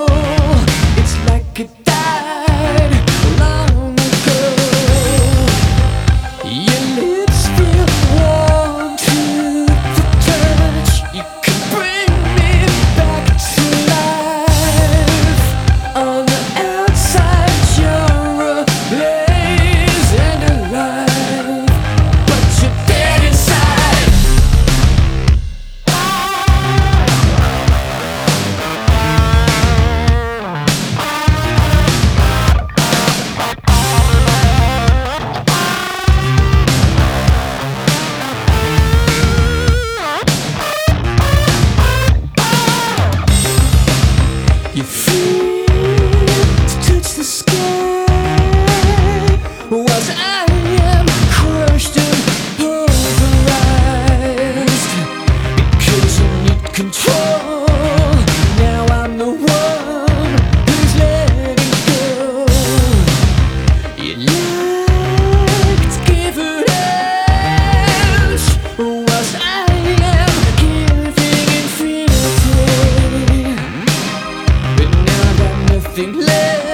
It's like it died long ago. Your lips feel warm to the touch. You can bring me back to life. On the outside you're a blaze and alive, but you're dead inside. Your feet touch the sky, whilst I am crushed and pulverized. Because you need control, now I'm the one who's letting go. You like to give it out, whilst I am giving infinity. But now I got nothing left.